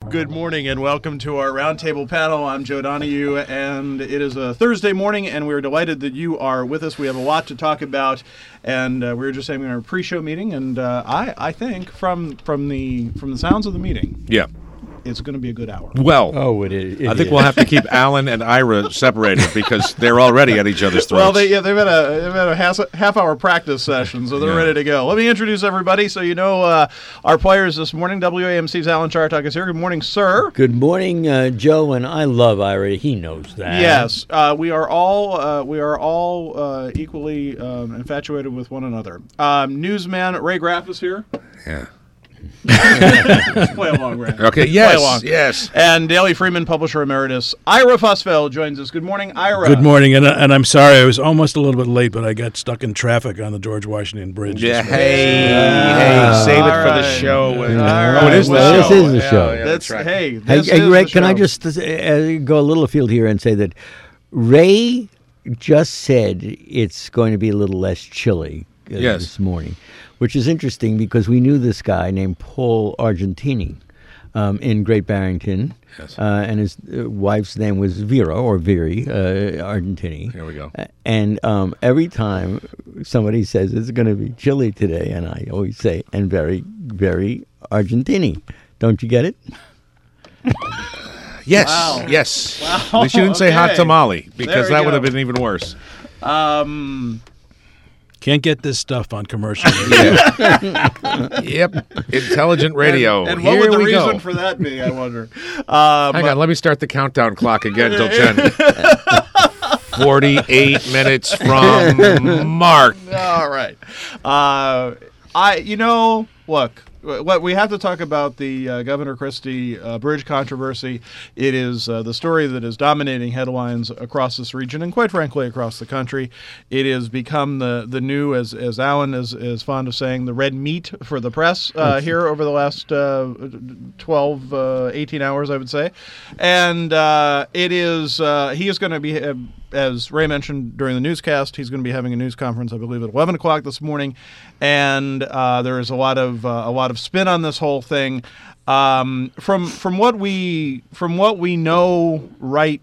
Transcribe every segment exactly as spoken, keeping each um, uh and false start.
Good morning and welcome to our roundtable panel. I'm Joe Donahue, and it is a Thursday morning, and we're delighted that you are with us. We have a lot to talk about, and uh, we were just having our pre-show meeting, and uh, I, I think from from the from the sounds of the meeting, yeah, it's going to be a good hour. Well, oh, it is. It I think is. we'll have to keep Alan and Ira separated because they're already at each other's throats. Well, they, yeah, they've had a, they've had a half, half-hour practice session, so they're Yeah. ready to go. Let me introduce everybody so you know uh, our players this morning. W A M C's Alan Chartok is here. Good morning, sir. Good morning, uh, Joe, and I love Ira. He knows that. Yes, uh, we are all uh, we are all uh, equally um, infatuated with one another. Um, newsman Ray Graff is here. Yeah. Play along, Ray. Okay, Play yes, along. yes. And Daily Freeman publisher emeritus Ira Fussfeld joins us. Good morning, Ira. Good morning, and, and I'm sorry I was almost a little bit late, but I got stuck in traffic on the George Washington Bridge. Yeah, this morning. hey, Uh, hey, save it all for the right. show. All Oh, right. it is the Well, show. this is the Yeah, show. yeah, That's right. hey. Hey, This hey is Ray, the can I show. just uh, go a little afield here and say that Ray just said it's going to be a little less chilly uh, Yes. this morning, which is interesting because we knew this guy named Paul Argentini um, in Great Barrington, Yes. uh, and his uh, wife's name was Vera or Viri uh, Argentini. Here we go. Uh, And um, every time somebody says it's going to be chilly today, and I always say, and very, very Argentini. Don't you get it? Yes, Wow. yes. Wow, They shouldn't say hot okay. tamale because There we that would go. have been even worse. Um, Can't get this stuff on commercial. Yep. Intelligent radio. And, and what Here would the we reason go. for that be? I wonder. Um, Hang on, let me start the countdown clock again till ten. Forty-eight minutes from Mark. All right. Uh, I, you know, look, what we have to talk about the uh, Governor Christie uh, bridge controversy. It is uh, the story that is dominating headlines across this region and, quite frankly, across the country. It has become the the new, as as Alan is is fond of saying, the red meat for the press uh, here over the last uh, twelve, uh, eighteen hours, I would say, and uh, it is uh, he is going to be. Uh, As Ray mentioned during the newscast, he's going to be having a news conference, I believe, at eleven o'clock this morning, and uh, there is a lot of uh, a lot of spin on this whole thing. Um, from from what we from what we know right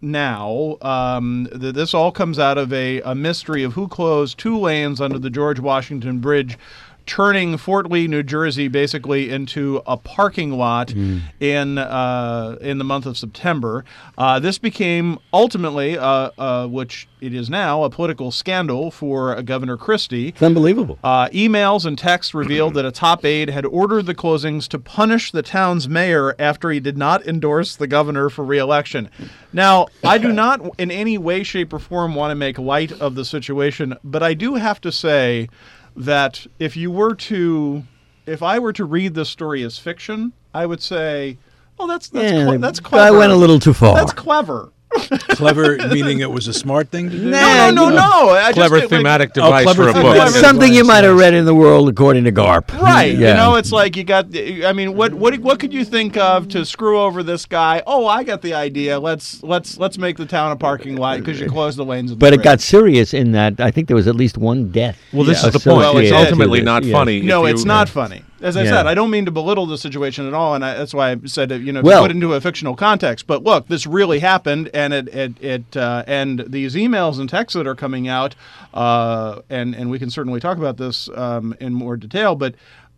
now, um, th- this all comes out of a, a mystery of who closed two lanes under the George Washington Bridge, turning Fort Lee, New Jersey, basically into a parking lot Mm. in uh, in the month of September. Uh, this became ultimately, uh, uh, which it is now, a political scandal for uh, Governor Christie. It's unbelievable. Uh, emails and texts revealed that a top aide had ordered the closings to punish the town's mayor after he did not endorse the governor for re-election. Now, I do not in any way, shape, or form want to make light of the situation, but I do have to say that if you were to, if I were to read this story as fiction, I would say, oh, that's that's Yeah, cle- that's clever. I went a little too far. That's clever. Clever, meaning it was a smart thing to do? Nah, No, no, no, no. I just Clever get, like, thematic Oh, device clever for a book. thematic Yes. Something you device, might have yes. read in the world according to Garp. Right. Yeah. You know, it's like you got, I mean, what what what could you think of to screw over this guy? Oh, I got the idea. Let's let's let's make the town a parking lot because you closed the lanes. of the But it bridge. got serious in that I think there was at least one death. Well, this Yeah. is the point. Well, it's it is. ultimately to not this, funny. yes. if No, you- it's not funny. As I Yeah. said, I don't mean to belittle the situation at all, and I, that's why I said, you know, to Well- put it into a fictional context. But look, this really happened, and it it, it uh, and these emails and texts that are coming out, uh, and and we can certainly talk about this um, in more detail, but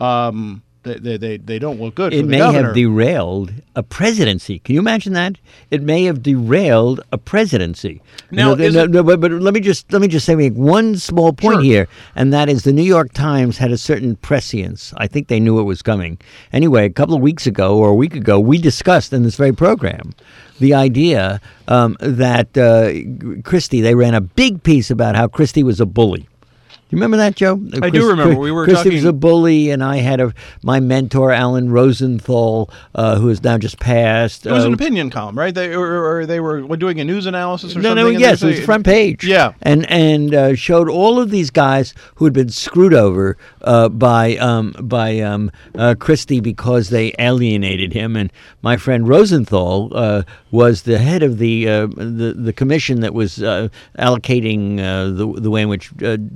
um, they, they they they don't look good. It for the may governor. have derailed a presidency. Can you imagine that? It may have derailed a presidency. You Now, know, is no, it- no, but, but let me just let me just say make one small point Sure. here, and that is the New York Times had a certain prescience. I think they knew it was coming. Anyway, a couple of weeks ago or a week ago, we discussed in this very program the idea um, that uh, Christie, they ran a big piece about how Christie was a bully. You remember that, Joe? I do remember. We were Christie was talking- a bully, and I had a my mentor, Alan Rosenthal, uh, who has now just passed. It was uh, an opinion column, right? They or, or they were doing a news analysis or no, something. no, and yes, they it was say- front page. Yeah. and and uh, showed all of these guys who had been screwed over uh, by um, by um, uh, Christie because they alienated him. And my friend Rosenthal uh, was the head of the uh, the the commission that was uh, allocating uh, the the way in which uh, districts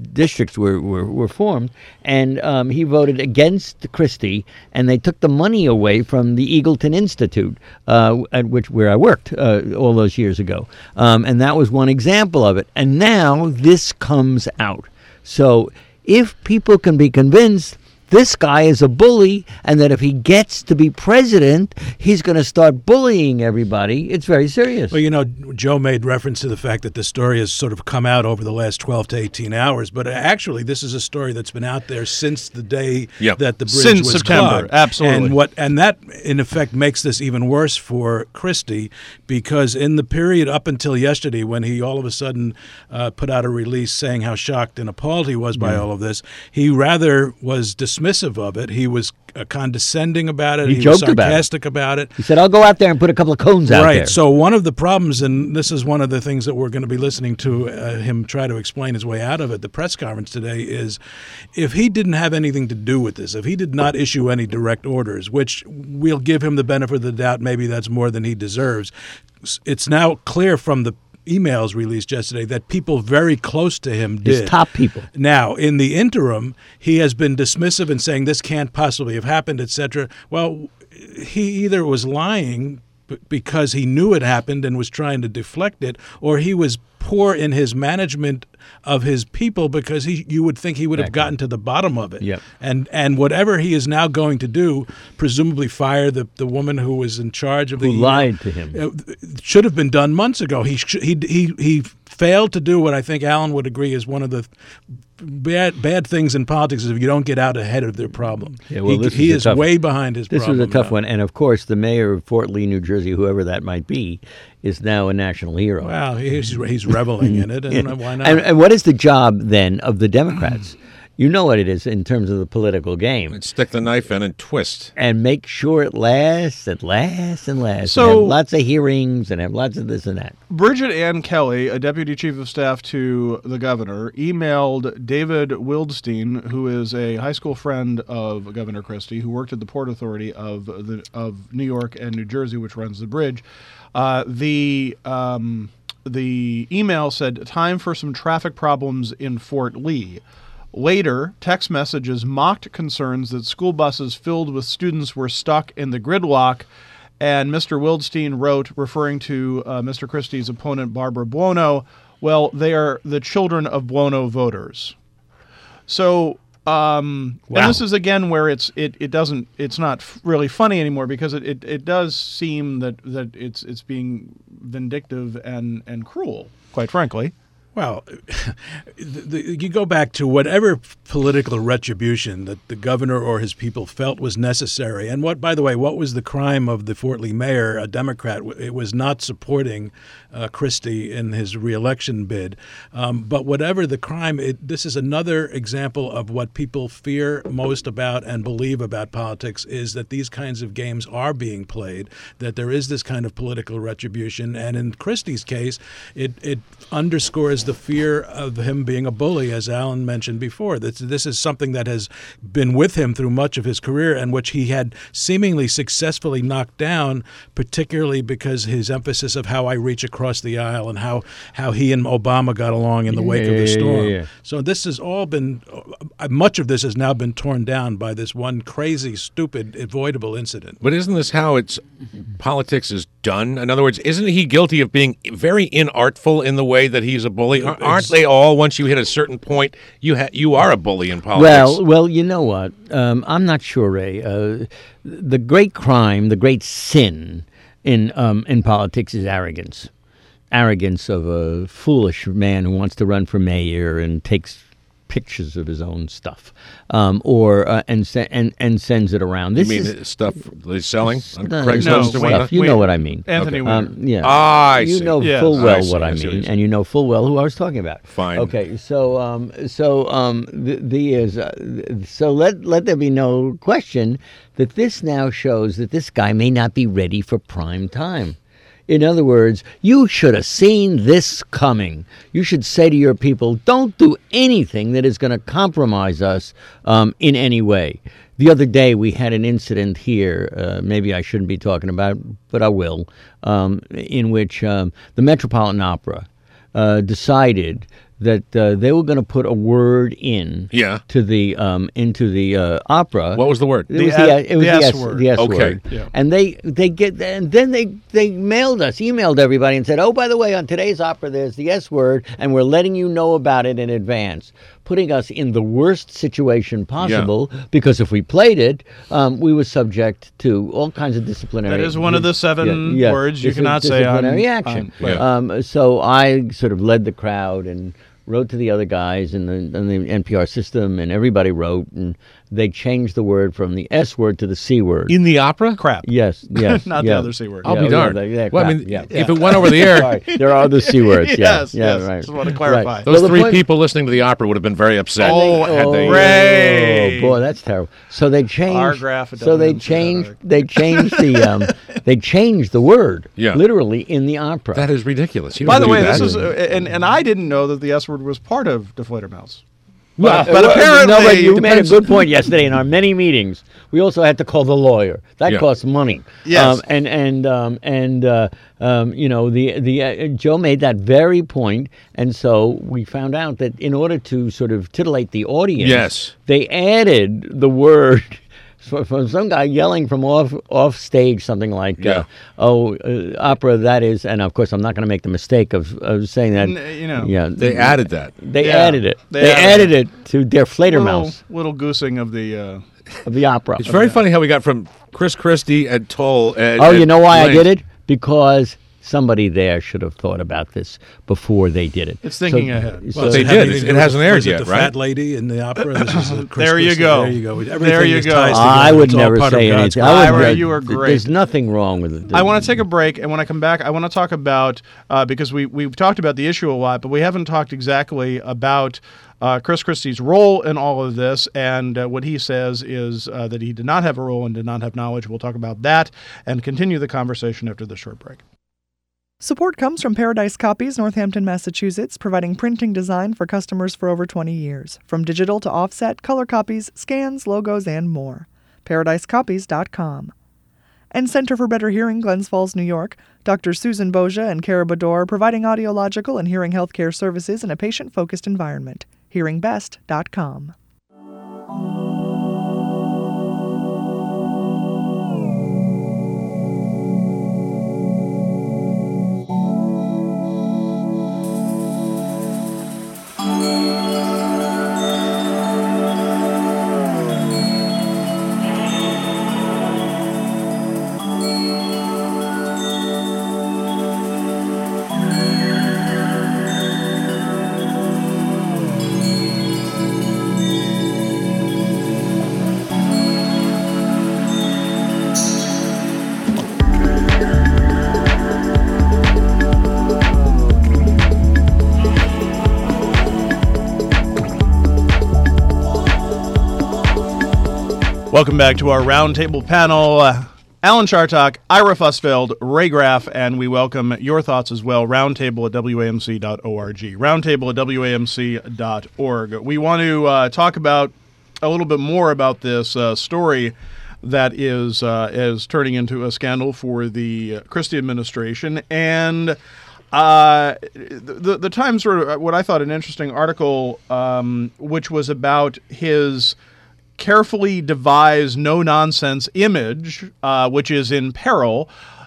districts were, were, were formed, and um, he voted against Christie, and they took the money away from the Eagleton Institute, uh, at which where I worked uh, all those years ago, um, and that was one example of it. And now this comes out. So if people can be convinced this guy is a bully, and that if he gets to be president, he's going to start bullying everybody, it's very serious. Well, you know, Joe made reference to the fact that the story has sort of come out over the last twelve to eighteen hours, but actually this is a story that's been out there since the day Yep. that the bridge Since was September, clogged. absolutely. And, what, and that, in effect, makes this even worse for Christie, because in the period up until yesterday, when he all of a sudden uh, put out a release saying how shocked and appalled he was by all of this, he rather was dismissive of it. He was uh, condescending about it. He He, joked was about it. sarcastic about it. He said, I'll go out there and put a couple of cones out Right. there. So one of the problems, and this is one of the things that we're going to be listening to uh, him try to explain his way out of it, the press conference today, is if he didn't have anything to do with this, if he did not issue any direct orders, which we'll give him the benefit of the doubt, maybe that's more than he deserves, it's now clear from the emails released yesterday that people very close to him did. His top people. Now, in the interim, he has been dismissive and saying this can't possibly have happened, et cetera. Well, he either was lying b- because he knew it happened and was trying to deflect it, or he was poor in his management of his people, because he you would think he would have Exactly. gotten to the bottom of it. Yep. And and whatever he is now going to do, presumably fire the, the woman who was in charge of Who the lied to him. uh, should have been done months ago. He sh- he he he failed to do what I think Alan would agree is one of the bad bad things in politics, is if you don't get out ahead of their problem. Yeah, well, he this he is a is tough- way behind his This problem. was a tough now. one. And, of course, the mayor of Fort Lee, New Jersey, whoever that might be, is now a national hero. Well, he's he's reveling in it, and Yeah. why not? And, and what is the job, then, of the Democrats? You know what it is in terms of the political game. Stick the knife in and twist. And make sure it lasts and lasts and lasts. So- and have lots of hearings and have lots of this and that. Bridget Ann Kelly, a deputy chief of staff to the governor, emailed David Wildstein, who is a high school friend of Governor Christie, who worked at the Port Authority of the of New York and New Jersey, which runs the bridge. Uh, the um, the email said, "Time for some traffic problems in Fort Lee." Later, text messages mocked concerns that school buses filled with students were stuck in the gridlock, and Mister Wildstein wrote, referring to uh, Mister Christie's opponent, Barbara Buono, well, they are the children of Buono voters. So, um, Wow. and this is again where it's it, it doesn't it's not f- really funny anymore, because it, it, it does seem that, that it's it's being vindictive and, and cruel, quite frankly. Well, the, the, you go back to whatever political retribution that the governor or his people felt was necessary. And what, by the way, what was the crime of the Fort Lee mayor, a Democrat? It was not supporting uh, Christie in his reelection bid. Um, but whatever the crime, it, this is another example of what people fear most about and believe about politics, is that these kinds of games are being played, that there is this kind of political retribution. And in Christie's case, it, it underscores the fear of him being a bully, as Alan mentioned before. This, this is something that has been with him through much of his career, and which he had seemingly successfully knocked down, particularly because his emphasis of how I reach across the aisle and how, how he and Obama got along in the wake of the Yeah, storm. yeah, yeah. So this has all been, uh, much of this has now been torn down by this one crazy, stupid, avoidable incident. But isn't this how it's politics is done? In other words, isn't he guilty of being very inartful in the way that he's a bully? Ar- Aren't they all? Once you hit a certain point, you ha- you are a bully in politics. Well, well, you know what? Um, I'm not sure, Ray. Uh, the great crime, the great sin in um, in politics is arrogance. Arrogance of a foolish man who wants to run for mayor and takes pictures of his own stuff, um, or uh, and, se- and and sends it around. you This mean is the stuff they're selling on no, Craigslist no, or stuff. whatnot? You Wait. know what I mean. Anthony Okay. Weiner. Um, yeah. Ah, I you see. know Yes. full I well see, what I I, see what mean, you're and you know full well who I was talking about. Fine. Okay, so um, so um, the, the is uh, th- so let let there be no question that this now shows that this guy may not be ready for prime time. In other words, you should have seen this coming. You should say to your people, don't do anything that is going to compromise us um, in any way. The other day, we had an incident here, uh, maybe I shouldn't be talking about, but I will, um, in which um, the Metropolitan Opera uh, decided that uh, they were going to put a word in Yeah. to the um, into the uh, opera. What was the word? It The was S- the, it was the the S S word. The S Okay. word. Yeah. And they they get and then they they mailed us, emailed everybody, and said, "Oh, by the way, on today's opera, there's the S word, and we're letting you know about it in advance," putting us in the worst situation possible because if we played it, um, we were subject to all kinds of disciplinary. That is one of the seven words you dis- cannot say on- disciplinary on- action. Yeah. Um, so I sort of led the crowd and wrote to the other guys in the, in the N P R system, and everybody wrote, and they changed the word from the S word to the C word. In the opera? Crap. Yes, yes. Not the yeah. other C word. I'll Yeah, be oh, darned. Yeah, yeah, well, I crap, mean, yeah. if it went over the air, Sorry, there are the C words. Yeah, Yes, yeah, yes. right. Just want to clarify. Right. those Well, the three point- people listening to the opera would have been very upset. Oh, had they, Ray. Oh boy, that's terrible. So they changed. Our graph, it so they doesn't changed. matter. They changed the. Um, they changed the word. Yeah. Literally in the opera. That is ridiculous. You By don't the do way, this that. is uh, and and I didn't know that the S word was part of Deflator Mouse. Well, but well, apparently no, but you it made a depends- good point yesterday in our many meetings. We also had to call the lawyer. That Yeah. costs money. Yes. Um, and and um, and uh, um, you know the the uh, Joe made that very point, and so we found out that in order to sort of titillate the audience, Yes. they added the word. So from some guy yelling from off off stage something like, Yeah. uh, "Oh, uh, opera that is," and of course I'm not going to make the mistake of, of saying that. N- you know, yeah, They added that. they Yeah, added it. they They, added added it to Der little, Fledermaus little goosing of the. Uh, of the opera. It's very funny how we got from Chris Christie and Toll. And, Oh, and you know why I Lane. did it? Because somebody there should have thought about this before they did it. It's thinking ahead. so- Well, they does it have did. anything to It do with hasn't the- aired was it yet, the right? fat lady in the opera. This is the Chris There you Christie. go. There you go. Everything There you is go. ties I together. would It's all never part of say God's anything. plan. I would, Ira, uh, you are th- great. There's nothing wrong with it. I want to take a break, and when I come back, I want to talk about uh, because we we've talked about the issue a lot, but we haven't talked exactly about uh, Chris Christie's role in all of this. And uh, what he says is uh, that he did not have a role and did not have knowledge. We'll talk about that and continue the conversation after this short break. Support comes from Paradise Copies, Northampton, Massachusetts, providing printing design for customers for over twenty years. From digital to offset, color copies, scans, logos, and more. paradise copies dot com. And Center for Better Hearing, Glens Falls, New York. Doctor Susan Boja and Kara Bador providing audiological and hearing healthcare services in a patient-focused environment. hearing best dot com. Welcome back to our roundtable panel. Uh, Alan Chartock, Ira Fussfeld, Ray Graff, and we welcome your thoughts as well. Roundtable at W A M C dot org. Roundtable at W A M C dot org. We want to uh, talk about a little bit more about this uh, story that is uh, is turning into a scandal for the Christie administration. And uh, the, the Times wrote what I thought an interesting article, um, which was about his carefully devised no-nonsense image, uh, which is in peril.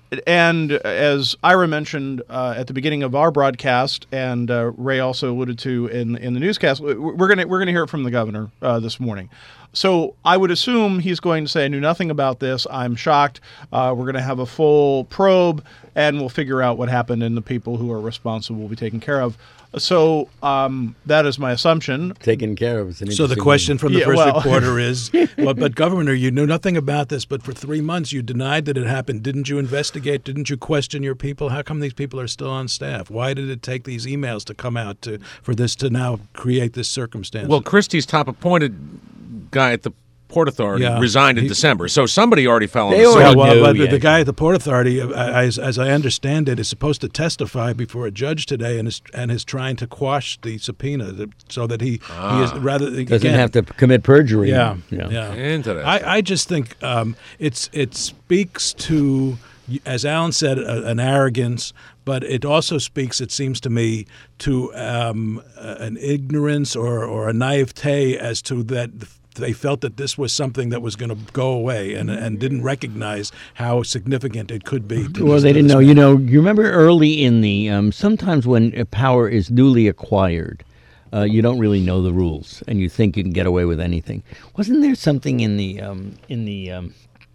And as Ira mentioned uh, at the beginning of our broadcast, and uh, Ray also alluded to in in the newscast, we're gonna we're gonna hear it from the governor uh, this morning. So I would assume he's going to say, "I knew nothing about this. I'm shocked." Uh, we're going to have a full probe, and we'll figure out what happened, and the people who are responsible will be taken care of. So um, that is my assumption. Taken care of. It's an So the interesting question from the Yeah, first well- reporter is, well, but Governor, you knew nothing about this, but for three months you denied that it happened. Didn't you investigate? Didn't you question your people? How come these people are still on staff? Why did it take these emails to come out to for this to now create this circumstance? Well, Christie's top appointed guy at the Port Authority Yeah. resigned in He- December, so somebody already fell on They the already sword. well, well, knew, but the, yeah. the guy at the Port Authority, uh, as, as I understand it, is supposed to testify before a judge today, and is and is trying to quash the subpoena that, so that he, he is rather doesn't again, have to commit perjury. Yeah, You know. yeah. Interesting. I, I just think um, it's it speaks to as Alan said, a, an arrogance, but it also speaks, it seems to me, to um, an ignorance or, or a naivete as to that they felt that this was something that was going to go away and and didn't recognize how significant it could be. To well, this, they to didn't this know. man. You know, you remember early in the, um, sometimes when power is newly acquired, uh, you don't really know the rules and you think you can get away with anything. Wasn't there something in the, um, in the, um,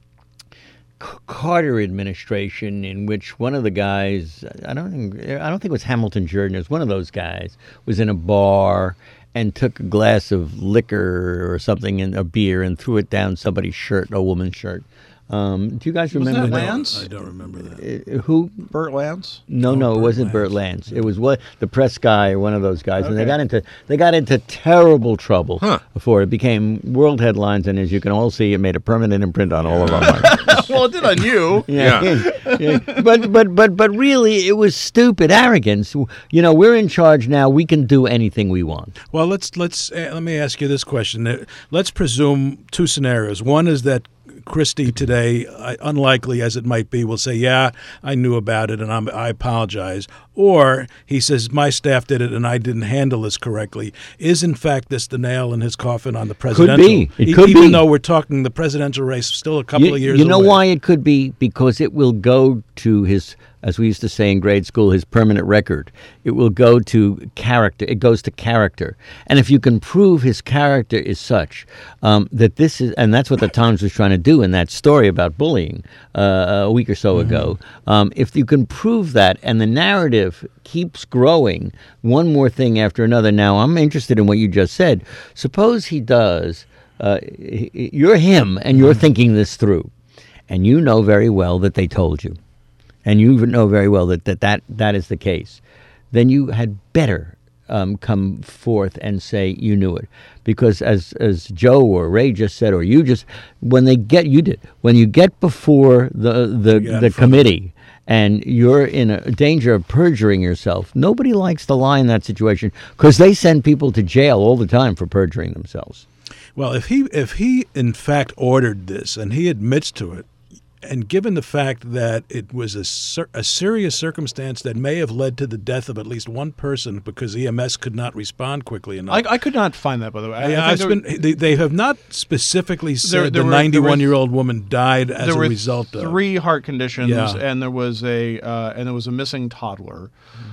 Carter administration in which one of the guys, I don't think, I don't think it was Hamilton Jordan, it was one of those guys, was in a bar and took a glass of liquor or something and a beer and threw it down somebody's shirt, a woman's shirt. Um, do you guys Was remember that that? Lance? I don't remember that. Uh, who? Burt Lance? No, Oh, no, it Burt wasn't Burt Lance. Lance. It was what the press guy or one of those guys, and they Okay. got into they got into terrible trouble Huh. before it became world headlines. And as you can all see, it made a permanent imprint on all of our minds. Well, it did on you. Yeah. Yeah. But but but but really, it was stupid arrogance. You know, we're in charge now. We can do anything we want. Well, let's let's uh, let me ask you this question. Uh, Let's presume two scenarios. One is that Christie today, uh, unlikely as it might be, will say, "Yeah, I knew about it, and I'm, I apologize." Or he says, "My staff did it, and I didn't handle this correctly." Is in fact this the nail in his coffin on the presidential? be. It E- could even be. though we're talking the presidential race still a couple you, of years. You know away. why it could be? Because it will go to his, as we used to say in grade school, his permanent record. It will go to character. It goes to character. And if you can prove his character is such um, that this is, and that's what the Times was trying to do in that story about bullying uh, a week or so Mm-hmm. ago. Um, if you can prove that, and the narrative keeps growing, one more thing after another. Now, I'm interested in what you just said. Suppose he does. Uh, you're him, and you're thinking this through, and you know very well that they told you, and you know very well that that, that, that is the case. Then you had better um, come forth and say you knew it, because as as Joe or Ray just said, or you just, when they get you did when you get before the the, Yeah, the from- committee. And you're in a danger of perjuring yourself. Nobody likes to lie in that situation because they send people to jail all the time for perjuring themselves. Well, if he if he in fact ordered this and he admits to it, and given the fact that it was a, ser- a serious circumstance that may have led to the death of at least one person because E M S could not respond quickly enough. I, I could not find that, by the way. I, yeah, I it's think been, they, they have not specifically said There- there the were- there were- ninety-one-year-old woman died as there a were result of. three heart conditions, Yeah. and there was a uh, and there was a missing toddler,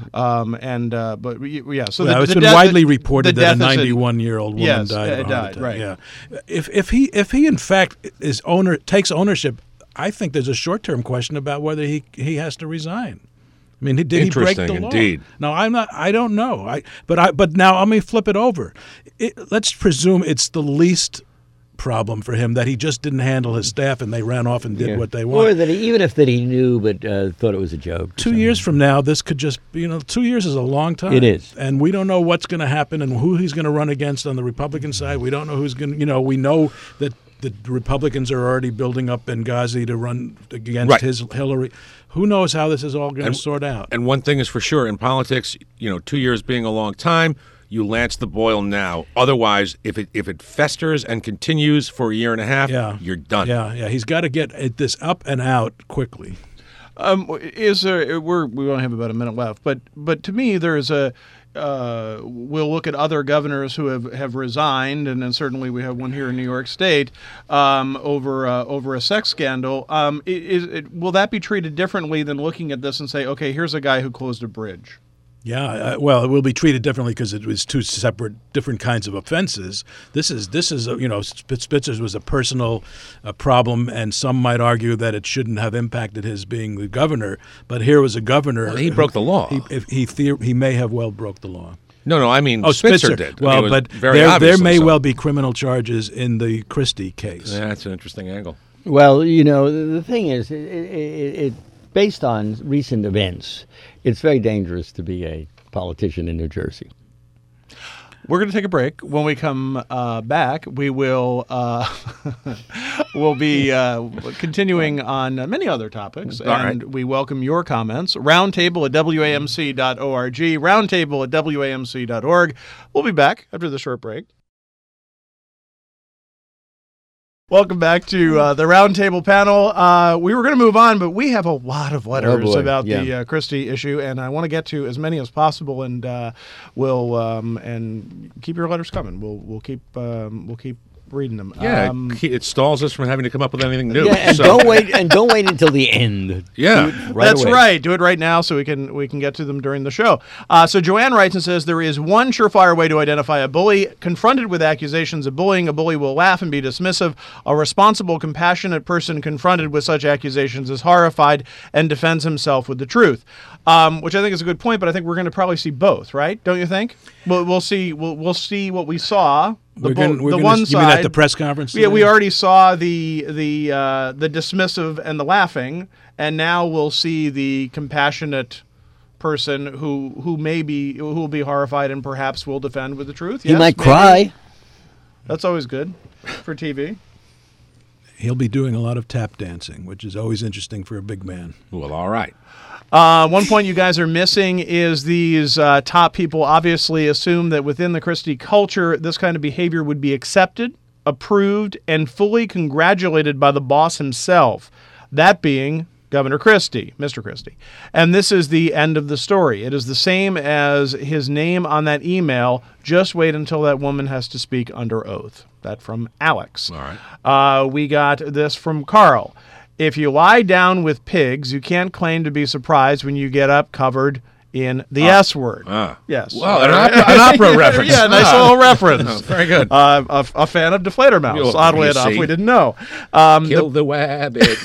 um, and uh, but y- yeah. So Well, the, it's the been death- widely the reported that a death is in- ninety-one-year-old woman Yes, died of it a heart died, attack. right. Yeah, if if he if he in fact is owner takes ownership, I think there's a short-term question about whether he he has to resign. I mean, did he break the Interesting, law? indeed. No, I'm not. I don't know. I but I but now let me flip it over. It, let's presume it's the least problem for him that he just didn't handle his staff and they ran off and did Yeah. what they Or wanted. that he, even if that he knew but uh, thought it was a joke. or Two something. years from now, this could just be, you know, two years is a long time. It is. And we don't know what's going to happen and who he's going to run against on the Republican side. We don't know who's going to, you know, we know that the Republicans are already building up Benghazi to run against Right. his Hillary. Who knows how this is all going And- to sort out? And one thing is for sure, in politics, you know, two years being a long time, you lance the boil now. Otherwise, if it if it festers and continues for a year and a half, yeah. you're done. Yeah, yeah. He's got to get it- this up and out quickly. Um, is there? We're we only have about a minute left, but but to me there is a. Uh, we'll look at other governors who have, have resigned, and then certainly we have one here in New York State um, over uh, over a sex scandal. Um, i- is it, will that be treated differently than looking at this and say, okay, here's a guy who closed a bridge? Yeah, uh, well, it will be treated differently because it was two separate, different kinds of offenses. This is this is a, you know, Spitz- Spitzer's was a personal uh, problem, and some might argue that it shouldn't have impacted his being the governor. But here was a governor. Well, he who- broke the law. He if he theor- he may have well broke the law. No, no, I mean Oh, Spitzer, Spitzer did. I mean, Well, it was but very there there obviously may so. well be criminal charges in the Christie case. Yeah, that's an interesting angle. Well, you know, the, the thing is, it, it, it, based on recent events, it's very dangerous to be a politician in New Jersey. We're going to take a break. When we come uh, back, we will uh, we'll be uh, continuing on many other topics, All and right. we welcome your comments. Roundtable at W A M C dot org, roundtable at W A M C dot org. We'll be back after the short break. Welcome back to uh, the Roundtable panel. Uh, we were going to move on, but we have a lot of letters boy, about yeah. the uh, Christie issue, and I want to get to as many as possible. And uh, we'll um, and keep your letters coming. We'll we'll keep um, we'll keep reading them. Yeah, Um, it, it stalls us from having to come up with anything new. Yeah, and so- don't wait and don't wait until the end. Yeah. Do it right That's away. right. Do it right now so we can we can get to them during the show. Uh, so Joanne writes and says there is one surefire way to identify a bully. Confronted with accusations of bullying, a bully will laugh and be dismissive. A responsible, compassionate person confronted with such accusations is horrified and defends himself with the truth. Um, which I think is a good point, but I think we're going to probably see both, right? Don't you think? We'll, we'll see. We'll, we'll see what we saw. The, We're bu- gonna, we're the gonna, one you side. mean at the press conference? Yeah, we today? already saw the the uh, the dismissive and the laughing, and now we'll see the compassionate person who who may be who will be horrified and perhaps will defend with the truth. He Yes, might maybe. cry. That's always good for T V. He'll be doing a lot of tap dancing, which is always interesting for a big man. Well, all right. Uh, one point you guys are missing is these uh, top people obviously assume that within the Christie culture, this kind of behavior would be accepted, approved, and fully congratulated by the boss himself. That being Governor Christie, Mister Christie. And this is the end of the story. It is the same as his name on that email. Just wait until that woman has to speak under oath. That from Alex. All right. Uh, we got this from Carl. If you lie down with pigs, you can't claim to be surprised when you get up covered in the S word. Ah. Yes. Well, an opera, an opera reference. Yeah, nice Ah. little reference. Oh, very good. Uh, a, a fan of Deflator Mouse. Oh, Oddly you enough, see. we didn't know. Um, Kill the wabbit.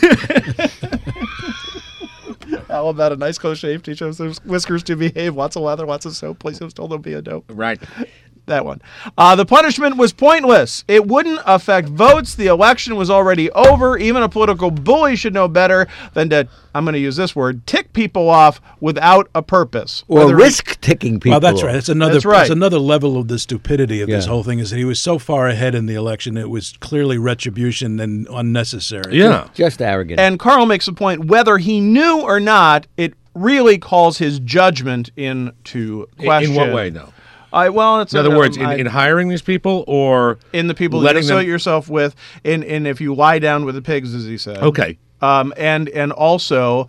How about a nice close shave? Teach those whiskers to behave. Wants a leather, wants a soap. Please still don't be a dope. Right. That one. Uh, the punishment was pointless. It wouldn't affect votes. The election was already over. Even a political bully should know better than to, I'm going to use this word, tick people off without a purpose. Or Whether- risk ticking people. Well, that's off. right. That's another. That's right. That's another level of the stupidity of this Yeah. whole thing. Is that he was so far ahead in the election, it was clearly retribution and unnecessary. Yeah. Just arrogant. And Carl makes a point, whether he knew or not, it really calls his judgment into In, question. in what way, though? I, well, it's In other um, words, in, I- in hiring these people or in the people you letting associate them- yourself with, in, in if you lie down with the pigs, as he said. Okay. Um, and and also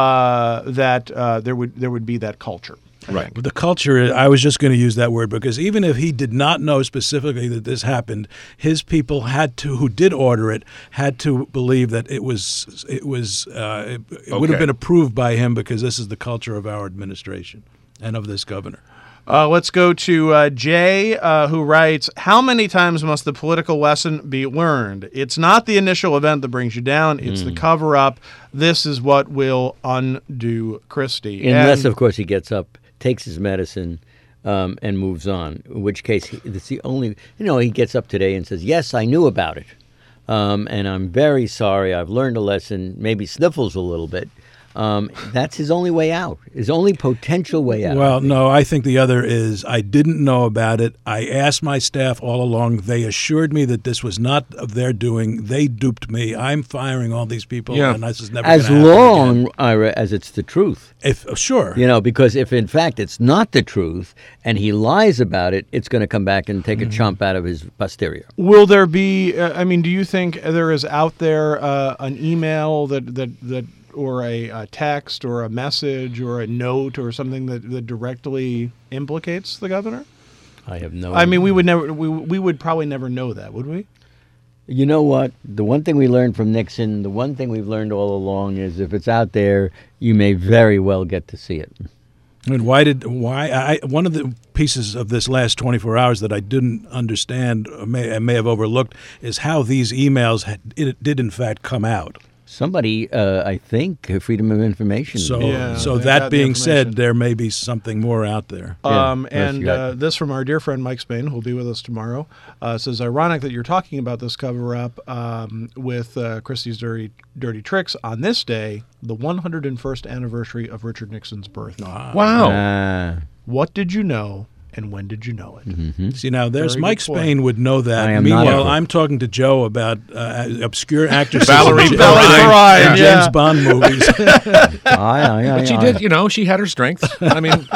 uh, that uh, there would there would be that culture. I Right. think. But the culture, I was just going to use that word because even if he did not know specifically that this happened, his people had to, who did order it, had to believe that it was, it was, uh, it, it would have Okay. been approved by him because this is the culture of our administration and of this governor. Uh, let's go to uh, Jay, uh, who writes, how many times must the political lesson be learned? It's not the initial event that brings you down. It's the cover-up. This is what will undo Christie. Unless, And- of course, he gets up, takes his medicine, um, and moves on. In which case, he, it's the only. You know, he gets up today and says, "Yes, I knew about it, um, and I'm very sorry. I've learned a lesson." Maybe sniffles a little bit. Um, that's his only way out. His only potential way out. Well, no, I think the other is I didn't know about it. I asked my staff all along. They assured me that this was not of their doing. They duped me. I'm firing all these people, Yeah. and this is never as gonna happen long, again. Ira, as it's the truth. If sure, You know, because if in fact it's not the truth and he lies about it, it's going to come back and take a chomp out of his posterior. Will there be? Uh, I mean, do you think there is out there uh, an email that that that, or a, a text, or a message, or a note, or something that, that directly implicates the governor? I have no. I mean, we would never. We we would probably never know that, would we? You know what? The one thing we learned from Nixon, the one thing we've learned all along is if it's out there, you may very well get to see it. And why did why I one of the pieces of this last twenty-four hours that I didn't understand or may I may have overlooked is how these emails had, it did in fact come out. Somebody, uh, I think, uh, Freedom of Information. So Yeah, so they got that the being information. said, there may be something more out there. Yeah, Um, yes, and you got uh, this from our dear friend Mike Spain, who will be with us tomorrow, uh, says, ironic that you're talking about this cover-up um, with uh, Christie's Dirty Dirty Tricks on this day, the one hundred first anniversary of Richard Nixon's birth. Wow. Ah, What did you know, and when did you know it? See, now there's Very Mike good point. Spain would know that. I am not Meanwhile, a- I'm talking to Joe about uh, obscure actresses Valerie in, Valerie in Perrine, James yeah. Bond movies. aye, aye, aye, But she aye. did, you know, she had her strengths. I mean,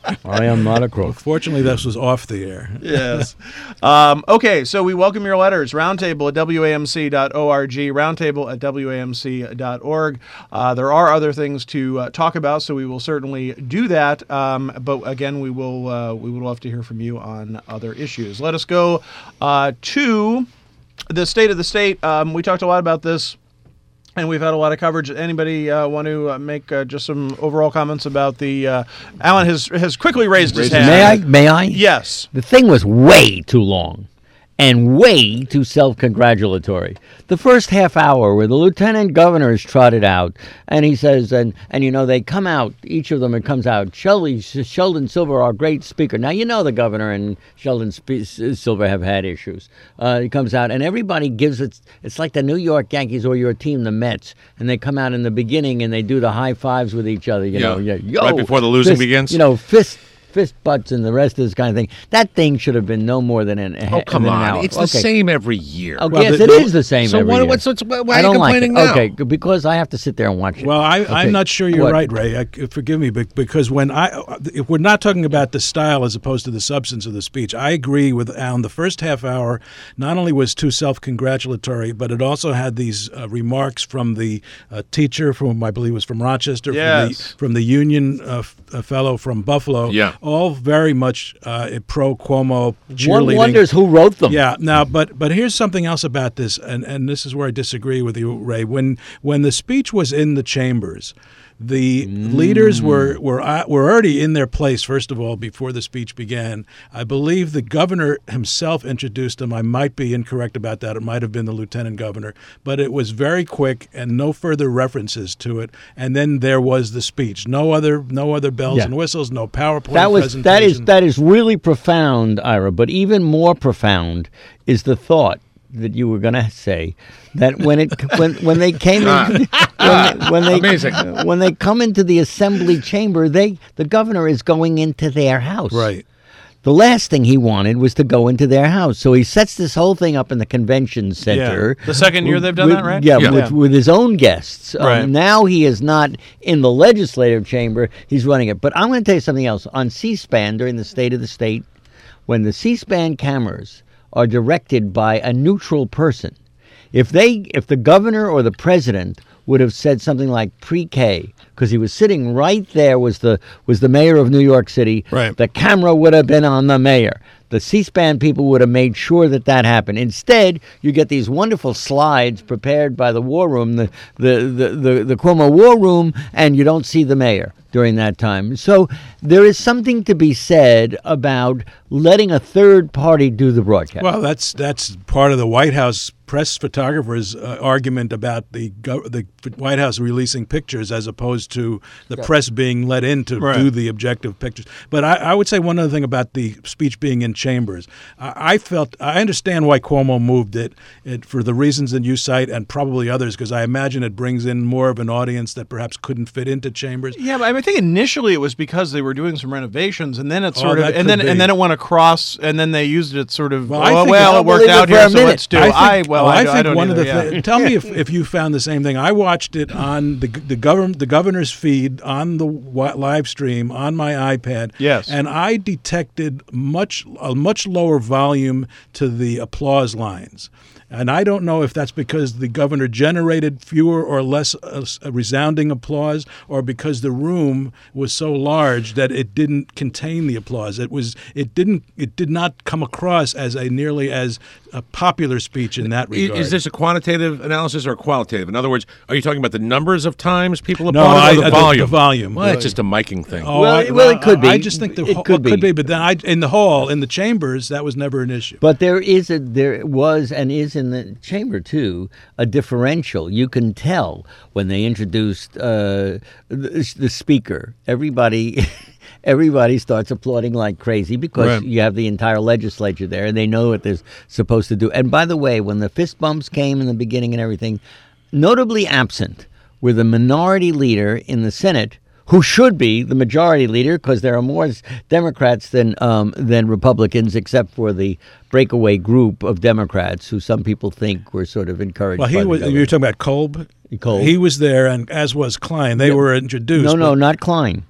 I am not a crook. Fortunately, this was off the air. Yes. Um, okay, so we welcome your letters. Roundtable at W A M C dot org, roundtable at W A M C dot org. Uh, there are other things to uh, talk about, so we will certainly do that. Um, but again, we will uh, we would love to hear from you on other issues. Let us go uh, to the state of the state. Um, we talked a lot about this, and we've had a lot of coverage. Anybody uh, want to uh, make uh, just some overall comments about the? Uh, Alan has has quickly raised his hand. May I? May I? Yes. The thing was way too long and way too self-congratulatory. The first half hour where the lieutenant governor is trotted out, and he says, and, and you know, they come out, each of them, it comes out, Sheldon, Sheldon Silver, our great speaker. Now, you know the governor and Sheldon Sp- Silver have had issues. Uh, he comes out, and everybody gives it, it's like the New York Yankees or your team, the Mets, and they come out in the beginning and they do the high fives with each other, you Yeah. know. Yeah, yo, Right before the losing fist, begins? You know, fist. fist butts and the rest of this kind of thing. That thing should have been no more than an, Oh, come than an on. hour. It's the Okay. same every year. Oh, Well, yes, the- it the- is the same So every what- year. what's- what's- why are I you don't like it. complaining now? Okay, g- because I have to sit there and watch it. Well, I, Okay. I'm not sure you're What? right, Ray. I, forgive me, but because when I, if we're not talking about the style as opposed to the substance of the speech, I agree with Alan. The first half hour not only was too self-congratulatory, but it also had these uh, remarks from the uh, teacher from, I believe, was from Rochester, Yes. from the from the union uh, f- uh, fellow from Buffalo. Yeah. all very much uh, pro Cuomo One cheerleading. wonders who wrote them. Yeah. Now, but but here's something else about this, and, and this is where I disagree with you, Ray. When when the speech was in the chambers, the leaders were were uh, were already in their place. First of all, before the speech began, I believe the governor himself introduced them. I might be incorrect about that. It might have been the lieutenant governor, but it was very quick and no further references to it. And then there was the speech. No other no other bells Yeah. and whistles. No PowerPoint That was presentation. that is that is really profound, Ira. But even more profound is the thought that you were going to say that when it when when they came in when they, when they Amazing. when they come into the assembly chamber, they the governor is going into their house. Right. The last thing he wanted was to go into their house. So he sets this whole thing up in the convention center. The second year they've done with- that, right? Yeah, Yeah. With, with his own guests. Um, Right. Now he is not in the legislative chamber. He's running it. But I'm going to tell you something else. On C-SPAN during the State of the State, when the C-SPAN cameras are directed by a neutral person, if they, if the governor or the president would have said something like pre-K, because he was sitting right there, was the was the mayor of New York City. Right. The camera would have been on the mayor. The C-SPAN people would have made sure that that happened. Instead, you get these wonderful slides prepared by the War Room, the the the the, the Cuomo War Room, and you don't see the mayor during that time. So there is something to be said about letting a third party do the broadcast. Well, that's that's part of the White House press photographers' uh, argument about the go- the White House releasing pictures as opposed to the press being let in to Right. do the objective pictures. But I, I would say one other thing about the speech being in chambers. I, I felt I understand why Cuomo moved it, it for the reasons that you cite and probably others, because I imagine it brings in more of an audience that perhaps couldn't fit into chambers. Yeah, but I think initially it was because they were doing some renovations, and then it Oh, sort of, that and then could and be. then it went across, and then they used it sort of. Well, Well, I think well it's- it worked believe it out for here, a so minute. let's do. I I, think, well, well, I, I don't- think I don't one either, of the yeah. thi- tell me if, if you found the same thing. I watched it on the the government the governor's feed on the wi- live stream on my iPad. Yes. and I detected much a much lower volume to the applause lines. And I don't know if that's because the governor generated fewer or less uh, s- uh, resounding applause, or because the room was so large that it didn't contain the applause. It was it didn't it did not come across as a nearly as a popular speech in that I- regard. Is this a quantitative analysis or a qualitative? In other words, are you talking about the numbers of times people No, applauded I- or the the- volume? the volume. Well, it's just a miking thing. Oh, Well, I- well, it could be. I just think the It whole- could well, be. But then I, in the hall, in the chambers, that was never an issue. But there is a there was and is in the chamber too a differential. You can tell when they introduced uh, the, the speaker. Everybody, everybody starts applauding like crazy because Right. you have the entire legislature there and they know what they're supposed to do. And by the way, when the fist bumps came in the beginning and everything, notably absent were the minority leader in the Senate, who should be the majority leader because there are more Democrats than um, than Republicans, except for the breakaway group of Democrats who some people think were sort of encouraged. Well, by he the was. governor. You were talking about Kolb. Kolb. He was there, and as was Klein. They were introduced. No, no, but- not Klein.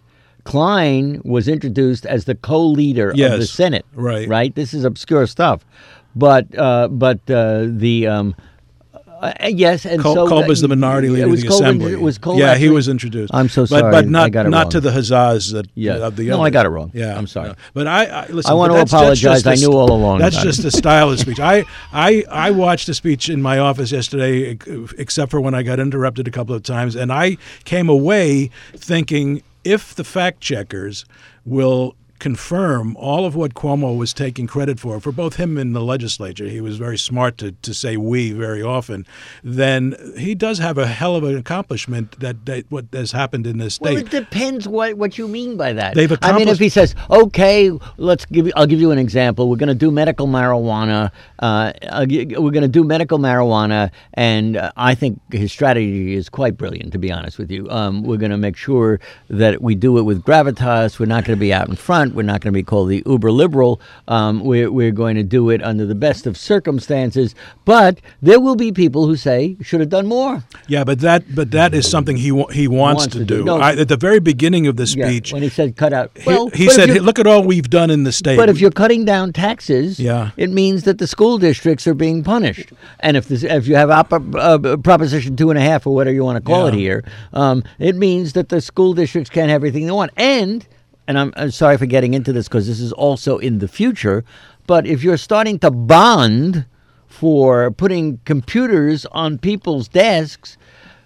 Klein was introduced as the co-leader Yes, of the Senate. right. Right. This is obscure stuff, but uh, but uh, the. Um, Uh, yes, and Col- so Kolb was the minority leader it of was the Kolb, assembly. It was Kolb yeah, actually, he was introduced. I'm so but, sorry, but I not got it not wrong. to the huzzas that Yeah. of the No, other. I got it wrong. Yeah, I'm sorry. no. But I, I listen. I wanna but that's- that's apologize. just a I knew st- all along That's about just it. a style of speech. I, I I watched a speech in my office yesterday, except for when I got interrupted a couple of times, and I came away thinking if the fact checkers will confirm all of what Cuomo was taking credit for, for both him and the legislature, he was very smart to, to say we very often, then he does have a hell of an accomplishment that, that what has happened in this Well, state. it depends what, what you mean by that. They've I mean, accomplished- if he says, "Okay, let's give you," I'll give you an example. We're going to do medical marijuana. Uh, I'll gi- we're going to do medical marijuana, and uh, I think his strategy is quite brilliant. To be honest with you, um, we're going to make sure that we do it with gravitas. We're not going to be out in front. We're not going to be called the uber liberal. Um, we're we're going to do it under the best of circumstances. But there will be people who say should have done more. Yeah, but that but that is something he wa- he wants, Wants to, to do. do. No. I, at the very beginning of the Yeah, speech, when he said cut out. he, Well, he but if said, you're- "Look at all we've done in the state." But if you're cutting down taxes, Yeah. it means that the school districts are being punished. And if this, if you have op- uh, Proposition Two and a Half or whatever you want to call it Yeah. here, um, it means that the school districts can't have everything they want. And and I'm, I'm sorry for getting into this because this is also in the future. But if you're starting to bond for putting computers on people's desks,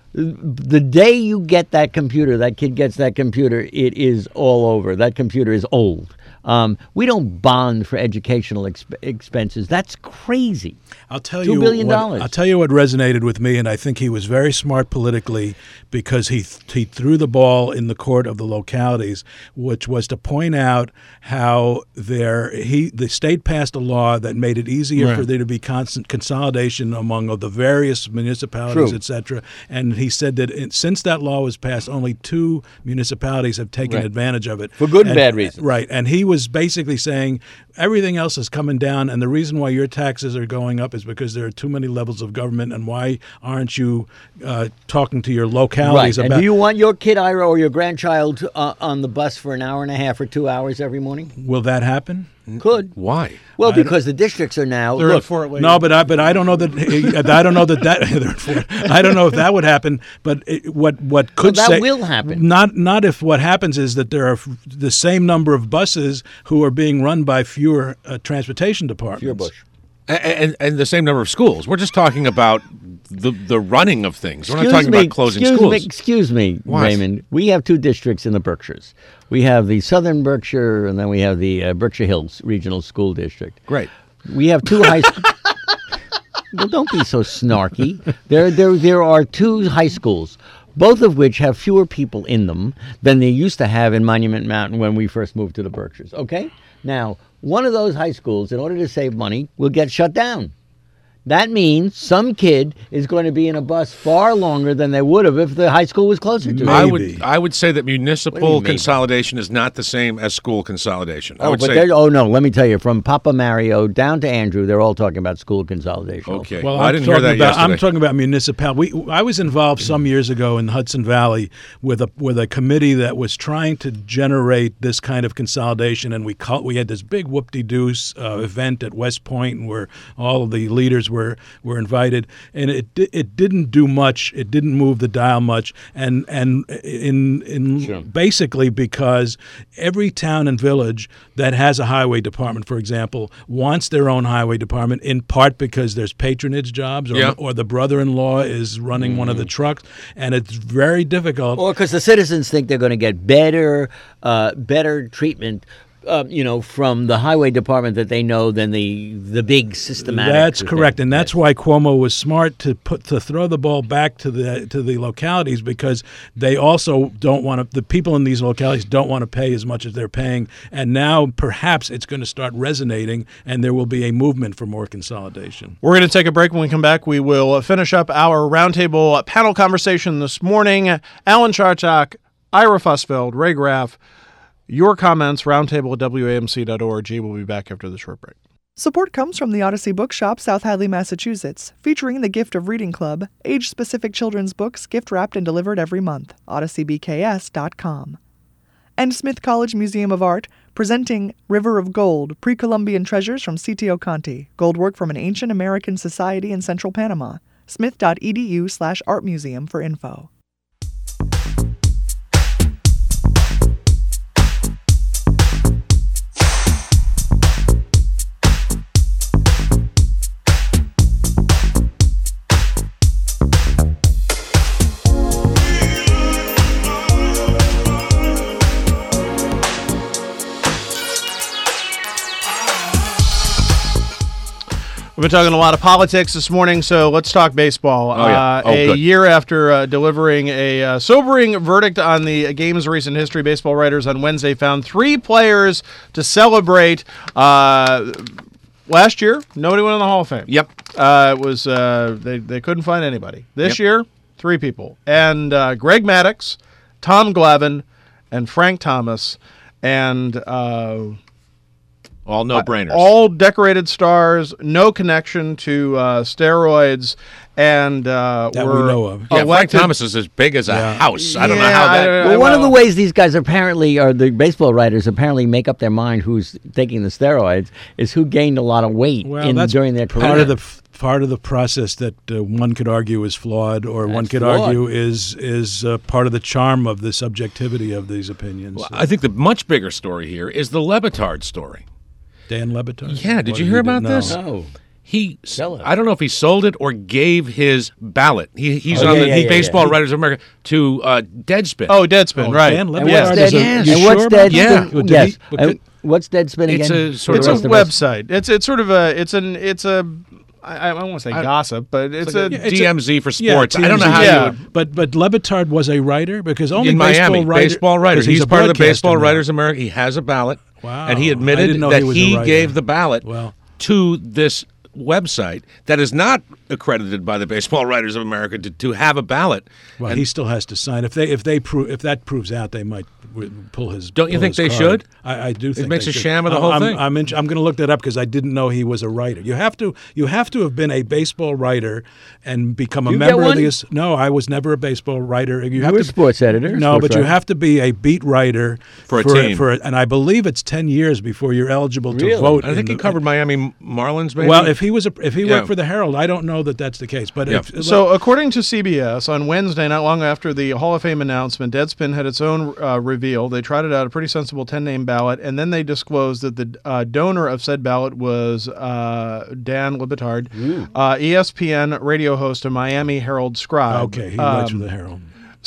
the day you get that computer, that kid gets that computer, it is all over. That computer is old. Um, we don't bond for educational exp- expenses. That's crazy. I'll tell Two you billion what, dollars. I'll tell you what resonated with me, and I think he was very smart politically because he th- he threw the ball in the court of the localities, which was to point out how there he the state passed a law that made it easier Right. for there to be constant consolidation among the various municipalities, True. et cetera. And he said that it, since that law was passed, only two municipalities have taken Right. advantage of it For good and And- bad reasons. Right, and he was basically saying everything else is coming down, and the reason why your taxes are going up is because there are too many levels of government, and why aren't you uh, talking to your Right. localities And about do you want your kid, Ira, or your grandchild uh, on the bus for an hour and a half or two hours every morning? will that happen? Could. Why? Well, I don't- because the districts are now. They're look, at Fort Lee. No, but I but I don't know that I don't know that that I don't know if that would happen. But it, what what could Well, that say will happen. Not not if what happens is that there are f- the same number of buses who are being run by fewer uh, transportation departments. Pure Bush. And, and, and the same number of schools. We're just talking about the the running of things. We're not Excuse talking me, about closing excuse schools. Me, excuse me, What? Raymond. We have two districts in the Berkshires. We have the Southern Berkshire, and then we have the uh, Berkshire Hills Regional School District. Great. We have two high schools. Well, don't be so snarky. There, there, there are two high schools, both of which have fewer people in them than they used to have in Monument Mountain when we first moved to the Berkshires. Okay? Now, one of those high schools, in order to save money, will get shut down. That means some kid is going to be in a bus far longer than they would have if the high school was closer to I it. would Maybe. I would say that What do you municipal mean, maybe? consolidation is not the same as school consolidation. I Oh, would but say there- oh no! Let me tell you, from Papa Mario down to Andrew, they're all talking about school consolidation. okay. Well, Well, I I'm didn't hear talking that about, yesterday. I'm talking about municipal. We, I was involved some years ago in Hudson Valley with a with a committee that was trying to generate this kind of consolidation, and we call, we had this big whoop-de-doo uh, event at West Point, where all of the leaders were were invited, and it di- it didn't do much. It didn't move the dial much, and and in in Sure. basically because every town and village that has a highway department, for example, wants their own highway department, in part because there's patronage jobs, or, Yeah. or the brother-in-law is running one of the trucks, and it's very difficult. Or because the citizens think they're going to get better, uh, better treatment, uh, you know, from the highway department that they know than the the big systematic. That's thing. correct, and that's Yes. why Cuomo was smart to put to throw the ball back to the to the localities, because they also don't want to. The people in these localities don't want to pay as much as they're paying, and now perhaps it's going to start resonating, and there will be a movement for more consolidation. We're going to take a break. When we come back, we will finish up our roundtable panel conversation this morning. Alan Charchak, Ira Fussfeld, Ray Graff, your comments, roundtable at W A M C dot org. We'll be back after the short break. Support comes from the Odyssey Bookshop, South Hadley, Massachusetts, featuring the Gift of Reading Club, age-specific children's books gift-wrapped and delivered every month. odyssey b k s dot com. And Smith College Museum of Art, presenting River of Gold, Pre-Columbian Treasures from Sitio Conti, goldwork from an ancient American society in central Panama. smith.edu slash art museum for info. We've been talking a lot of politics this morning, so let's talk baseball. Oh, yeah. uh, Oh, a good. year after uh, delivering a uh, sobering verdict on the game's recent history, baseball writers on Wednesday found three players to celebrate. Uh, last year, nobody went in the Hall of Fame. Yep. Uh, it was uh, they they couldn't find anybody. This Yep. year, three people, and uh, Greg Maddux, Tom Glavine, and Frank Thomas, and. Uh, All no-brainers. All decorated stars, no connection to uh, steroids, and uh, That we were know of. yeah, Frank elected- Thomas is as big as a Yeah. house. I don't know Yeah, how that... I- Well, one of well- the ways these guys apparently, or the baseball writers apparently make up their mind who's taking the steroids, is who gained a lot of weight Well, in, that's during their career. part of the f- part of the process that uh, one could argue is flawed, or one That's could flawed. argue is is uh, part of the charm of the subjectivity of these opinions. Well, I think the much bigger story here is the Lebitard story. Dan Lebitard. Yeah, did What you he hear do? about No. this? No. He, Sell it. I don't know if he sold it or gave his ballot. He, he's Oh, on yeah, the yeah, he yeah, Baseball yeah. Writers of America to uh, Deadspin. Oh, Deadspin, Oh, right? Dan Lebitard And Yes. what's is dead? a- Yes. you And sure what's about dead? that? Yeah. Well, did Yes. he- And what's Deadspin again? It's a sort For It's the a rest of us? website. It's it's sort of a it's an it's a I, I don't want to say I- gossip, but it's, like a, a D M Z for Yeah, sports. I don't know T M Z. how Yeah. you would... But but Lebitard was a writer because only In baseball Miami, writer, baseball writer. 'cause He's, a part of the broadcaster Baseball now. Writers of America. He has a ballot. Wow. And he I admitted didn't know that he was a he writer. gave the ballot Well. to this website that is not accredited by the Baseball Writers of America to, to have a ballot. Well, And he still has to sign. If they if they prove if that proves out, they might w- pull his. Don't you pull think his they card. should? I, I do. think makes they a should. sham of the I'm- whole I'm, thing. I'm, in, I'm going to look that up because I didn't know he was a writer. You have to you have to have been a baseball writer and become a You get member of one? the. as- No, I was never a baseball writer. You have were a to sports editor, No, sports but you writer. have to be a beat writer For a team. For and I believe it's ten years before you're eligible to Really? vote. I think in he the- covered Miami Marlins, maybe? Well, if he was a, if he Yeah. worked for the Herald, I don't know that that's the case. But Yeah. if, So, according to C B S, on Wednesday, not long after the Hall of Fame announcement, Deadspin had its own uh, reveal. They trotted out a pretty sensible ten-name ballot, and then they disclosed that the uh, donor of said ballot was uh, Dan Lebitard, uh, E S P N radio host and Miami Herald scribe. okay, he writes for Um, the Herald.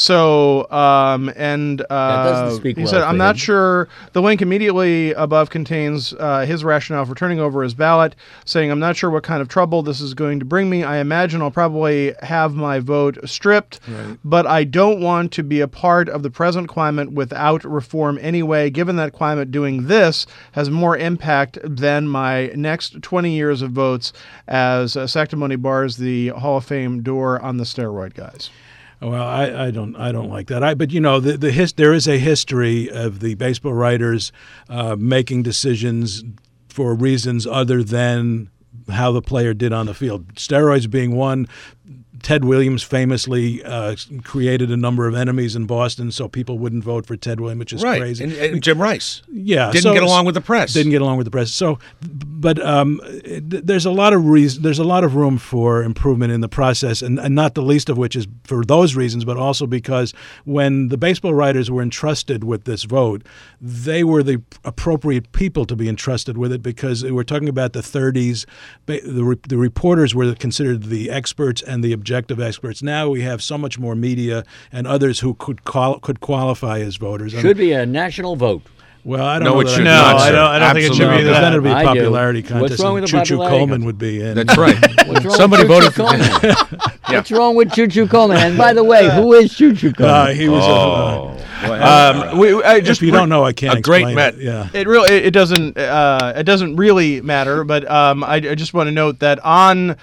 So, um, and uh, doesn't speak he well said, for I'm not him." sure. The link immediately above contains uh, his rationale for turning over his ballot, saying, I'm not sure what kind of trouble this is going to bring me. I imagine I'll probably have my vote stripped, but I don't want to be a part of the present climate without reform anyway, given that climate doing this has more impact than my next twenty years of votes as uh, sanctimony bars the Hall of Fame door on the steroid guys. Well, I, I don't I don't like that. I but you know the the his, there is a history of the baseball writers uh, making decisions for reasons other than how the player did on the field. Steroids being one. Ted Williams famously uh, created a number of enemies in Boston, so people wouldn't vote for Ted Williams, which is right. crazy. And, and Jim Rice. Yeah, Didn't so- get along with the press. Didn't get along with the press. So, but um, it- there's a lot of reason. There's a lot of room for improvement in the process, and, and not the least of which is for those reasons, but also because when the baseball writers were entrusted with this vote, they were the appropriate people to be entrusted with it because we're talking about the thirties. Ba- The, re- the reporters were considered the experts and the objective experts. Now we have so much more media and others who could qual- could qualify as voters. Should be a national vote. Well, I don't No, know. it that should I- not, No, I sir. don't- I don't think it should be Absolutely. Because that. then it'd be a I do. popularity What's contest. wrong with and the Choo Choo popularity Coleman contest? would be in. That's right. What's wrong Somebody with voted Choo for Choo Coleman? What's wrong with Choo Choo Coleman? And by the way, who is Choo Choo Coleman? Uh, he was. Oh. Um, we, I a, just if you don't know, I can't a great explain Met. it. Yeah. It really it, it doesn't uh, it doesn't really matter, but um, I, I just want to note that on uh,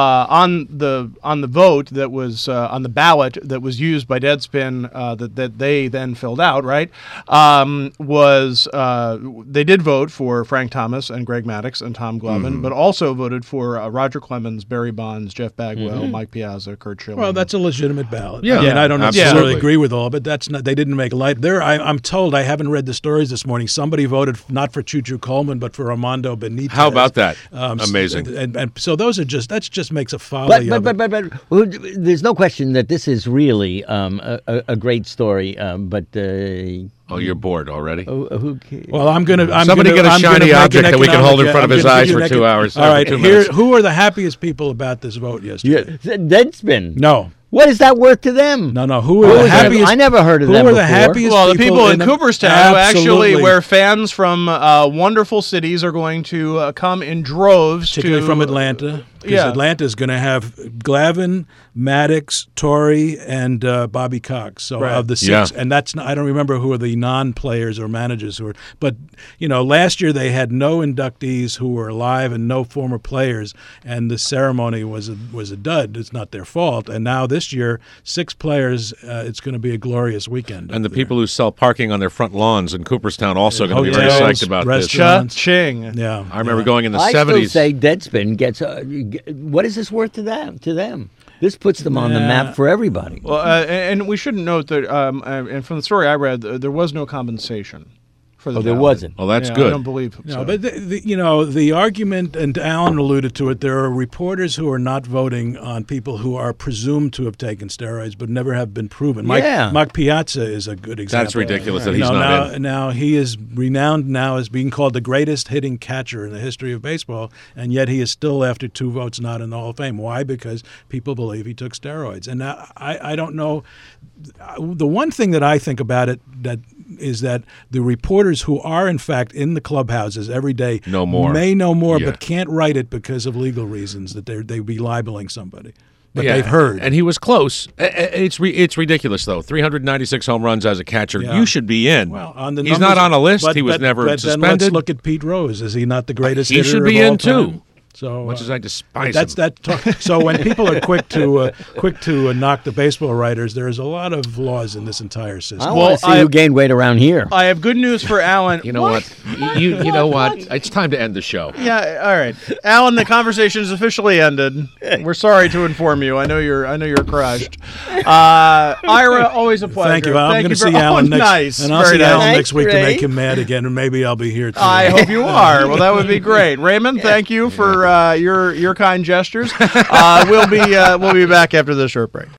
on the on the vote that was uh, on the ballot that was used by Deadspin uh, that that they then filled out, right, um, was uh, they did vote for Frank Thomas and Greg Maddux and Tom Glavine, but also voted for uh, Roger Clemens, Barry Bonds, Jeff Bagwell, Mike Piazza, a Curt Schilling. Well, that's a legitimate ballot. Yeah. I mean, I don't Yeah, necessarily absolutely. agree with all, but that's not. They didn't make light. There, I, I'm told. I haven't read the stories this morning. Somebody voted not for Choo Choo Coleman, but for Armando Benitez. How about that? Um, Amazing. And, and, and so those are just. That just makes a folly. But of but, it. but but but well, there's no question that this is really um, a, a a great story. Um, but uh, Oh, you're bored already? who, who cares? Well, I'm gonna. I'm Somebody gonna, get a I'm gonna shiny make an object that we can economic- hold in front of I'm his gonna eyes give you for an two eco- hours, All every right, two here. minutes. Who are the happiest people about this vote yesterday? Yeah, Deadspin. No, What is that worth to them? no, no. Who Who are the is that? happiest? I never heard of who them are the before. happiest? well, the people in the- Cooperstown, who actually, Absolutely. where fans from uh, wonderful cities are going to uh, come in droves, particularly to, from Atlanta. Because Yeah. Atlanta is going to have Glavin, Maddox, Torrey, and uh, Bobby Cox. So Right. of the six, Yeah. and that's not, I don't remember who are the non-players or managers who are. But you know, last year they had no inductees who were alive and no former players, and the ceremony was a, was a dud. It's not their fault. And now this year, six players. Uh, it's going to be a glorious weekend. And the up people who sell parking on their front lawns in Cooperstown also going to be very Hotels, psyched about this. restaurants. Cha-ching. there. Yeah, I remember yeah. going in the I seventies. still say Deadspin gets. Uh, g- what is this worth to them? To them, this puts them on the Nah. map for everybody. Well, uh, and, and we should note that, um, uh, and from the story I read, uh, there was no compensation for the Oh, there ballot. wasn't. Well, that's Yeah, good. I don't believe No, so. but the, the, you know the argument, and Alan alluded to it. There are reporters who are not voting on people who are presumed to have taken steroids, but never have been proven. Mike, Yeah. Mike Piazza is a good example. That's ridiculous that You he's know, not now, in. now he is renowned now as being called the greatest hitting catcher in the history of baseball, and yet he is still, after two votes, not in the Hall of Fame. Why? Because people believe he took steroids. And now, I, I don't know. The one thing that I think about it that is that the reporters who are in fact in the clubhouses every day Know more. may know more, Yeah. but can't write it because of legal reasons that they they'd be libeling somebody. But Yeah, they've heard. and he was close. I- I- It's re- it's ridiculous though. three hundred ninety-six home runs as a catcher. Yeah. You should be in. well, on the He's numbers- not on a list. but- he was but- never but suspended. Then let's look at Pete Rose. Is he not the greatest He hitter should be of all in, too. time? So Much uh, as I despise that's him. that. Talk, so when people are quick to uh, quick to uh, knock the baseball writers, there is a lot of laws in this entire system. I Well, want to see I- who gained weight around here. I have good news for Alan. You know what? You you know what? It's time to end the show. Yeah, all right, Alan. The conversation is officially ended. We're sorry to inform you. I know you're. I know you're crushed. Uh, Ira, always a pleasure. Thank you. I'm Thank going you to for- see Alan oh, next, nice. and I'll Very see nice. Alan Thanks, next week to Ray. make him mad again, and maybe I'll be here too. I hope you are. Well, that would be great. Raymond, thank you for uh, your your kind gestures. Uh, we'll be uh, we'll be back after this short break.